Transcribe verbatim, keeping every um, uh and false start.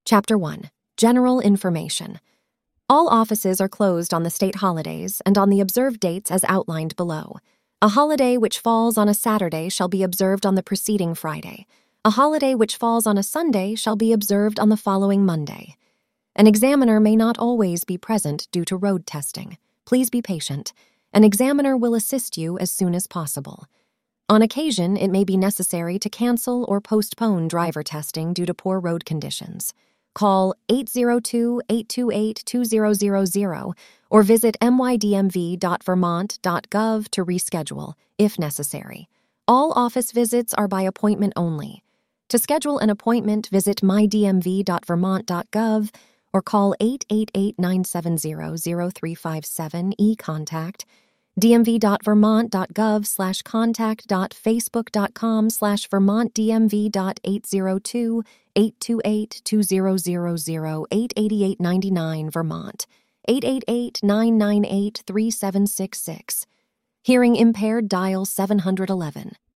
Chapter one. General Information. All offices are closed on the state holidays and on the observed dates as outlined below. A holiday which falls on a Saturday shall be observed on the preceding Friday. A holiday which falls on a Sunday shall be observed on the following Monday. An examiner may not always be present due to road testing. Please be patient. An examiner will assist you as soon as possible. On occasion, it may be necessary to cancel or postpone driver testing due to poor road conditions. Call eight zero two, eight two eight, two zero zero zero or visit m y d m v dot vermont dot gov to reschedule, if necessary. All office visits are by appointment only. To schedule an appointment, visit my d m v dot vermont dot gov or call eight eight eight, nine seven zero, zero three five seven e-contact d m v dot vermont dot gov slash contact dot facebook dot com slash vermont d m v dot eight zero two, eight two eight, two zero zero zero, eight eight eight, nine nine Vermont, eight eight eight, nine nine eight, three seven six six. Hearing impaired, dial seven one one.